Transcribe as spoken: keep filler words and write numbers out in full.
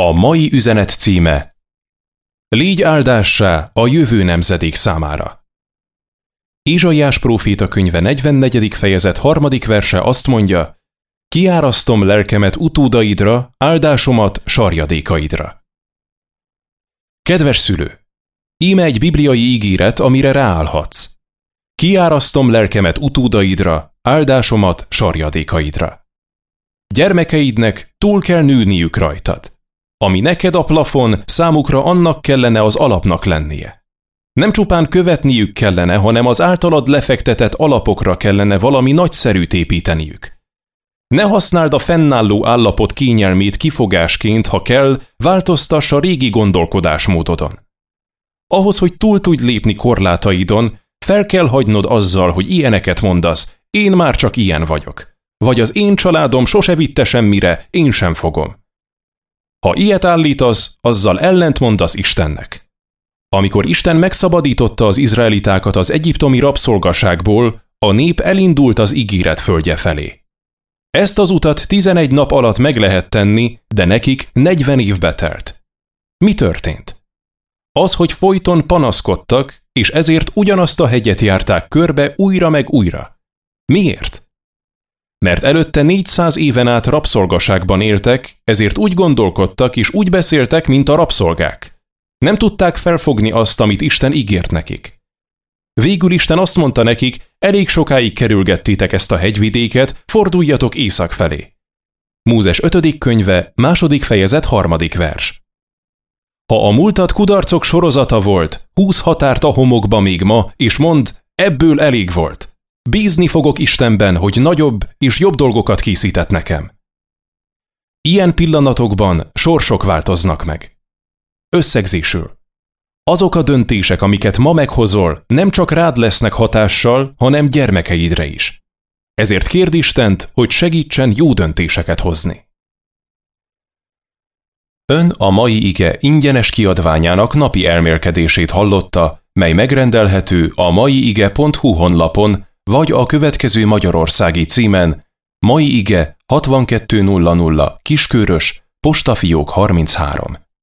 A mai üzenet címe: Légy áldássá a jövő nemzedék számára. Ézsaiás próféta könyve negyvennegyedik fejezet harmadik verse azt mondja: Kiárasztom lelkemet utódaidra, áldásomat sarjadékaidra. Kedves szülő! Íme egy bibliai ígéret, amire ráállhatsz. Kiárasztom lelkemet utódaidra, áldásomat sarjadékaidra. Gyermekeidnek túl kell nőniük rajtad. Ami neked a plafon, számukra annak kellene az alapnak lennie. Nem csupán követniük kellene, hanem az általad lefektetett alapokra kellene valami nagyszerűt építeniük. Ne használd a fennálló állapot kényelmét kifogásként, ha kell, változtass a régi gondolkodásmódodon. Ahhoz, hogy túl tudj lépni korlátaidon, fel kell hagynod azzal, hogy ilyeneket mondasz: én már csak ilyen vagyok. Vagy az én családom sose vitte semmire, én sem fogom. Ha ilyet állítasz, azzal ellent mondasz Istennek. Amikor Isten megszabadította az izraelitákat az egyiptomi rabszolgaságból, a nép elindult az ígéret földje felé. Ezt az utat tizenegy nap alatt meg lehet tenni, de nekik negyven évbe telt. Mi történt? Az, hogy folyton panaszkodtak, és ezért ugyanazt a hegyet járták körbe újra meg újra. Miért? Mert előtte négyszáz éven át rabszolgaságban éltek, ezért úgy gondolkodtak és úgy beszéltek, mint a rabszolgák. Nem tudták felfogni azt, amit Isten ígért nekik. Végül Isten azt mondta nekik: elég sokáig kerülgettétek ezt a hegyvidéket, forduljatok észak felé. Mózes ötödik könyve, második fejezet, harmadik vers. Ha a múltad kudarcok sorozata volt, húz határt a homokba még ma, és mondd: ebből elég volt. Bízni fogok Istenben, hogy nagyobb és jobb dolgokat készített nekem. Ilyen pillanatokban sorsok változnak meg. Összegzésül. Azok a döntések, amiket ma meghozol, nem csak rád lesznek hatással, hanem gyermekeidre is. Ezért kérd Istent, hogy segítsen jó döntéseket hozni. Ön a mai ige ingyenes kiadványának napi elmélkedését hallotta, mely megrendelhető a maiige pont hu honlapon, vagy a következő magyarországi címen: Mai ige hatvankettő nulla nulla Kiskörös, postafiók harminchárom.